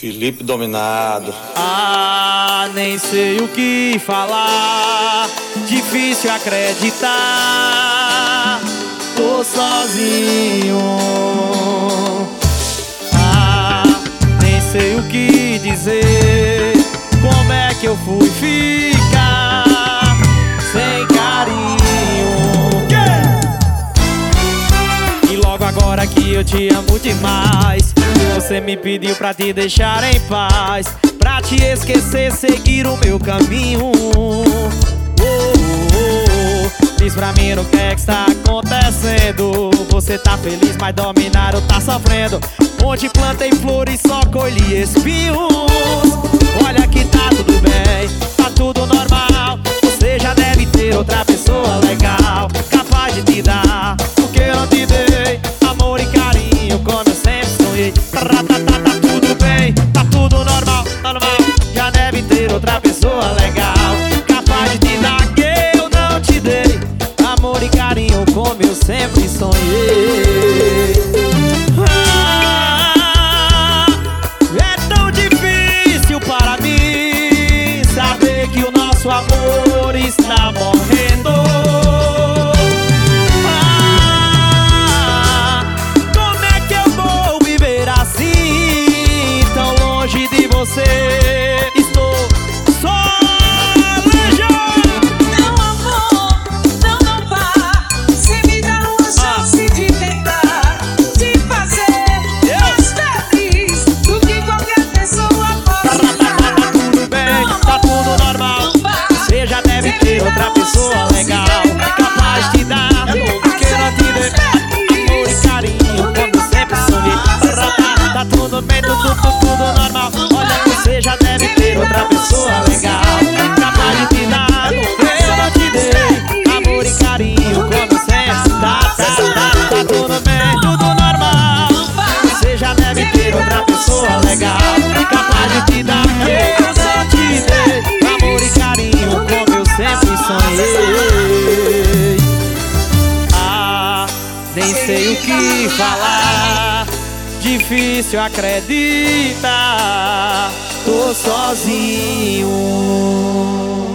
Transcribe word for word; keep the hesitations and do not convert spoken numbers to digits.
Felipe Dominado. Ah, nem sei o que falar, difícil acreditar, tô sozinho. Ah, nem sei o que dizer, como é que eu fui ficar sem carinho. E logo agora que eu te amo demais, você me pediu pra te deixar em paz, pra te esquecer, seguir o meu caminho. Oh, oh, oh. Diz pra mim o que é que está acontecendo. Você tá feliz, mas dominado tá sofrendo. Onde plantei flores só colhi espinhos. Olha que tá tudo bem, tá tudo normal. Você já deve ter outra pessoa legal, capaz de te dar o que eu não te dei, amor e carinho como eu sempre sonhei. Tá tudo bem, tá tudo normal, normal. Já deve ter outra pessoa legal, capaz de te dar que eu não te dei, amor e carinho como eu sempre sonhei. Ah, é tão difícil para mim saber que o nosso amor está morrendo. Você, estou solejando. Não, amor, não, não vá. Se me dá uma chance de tentar te fazer mais feliz do que qualquer pessoa possa dar. Tá tudo bem, tá tudo normal. Você já deve ter outra pessoa legal, capaz de dar o que eu não te dei, amor e carinho como eu sempre sonhei. Tá tudo bem, tudo, tudo, tudo normal. Você já deve ter outra pessoa legal, capaz de te dar o que eu não te dei, amor e carinho como sempre. Tá, tá, tá, tá tudo bem, tudo normal. Você já deve ter outra pessoa legal, capaz de te dar o que eu não te dei, amor e carinho como eu sempre sonhei. Ah, nem sei o que falar, difícil acreditar, tô sozinho.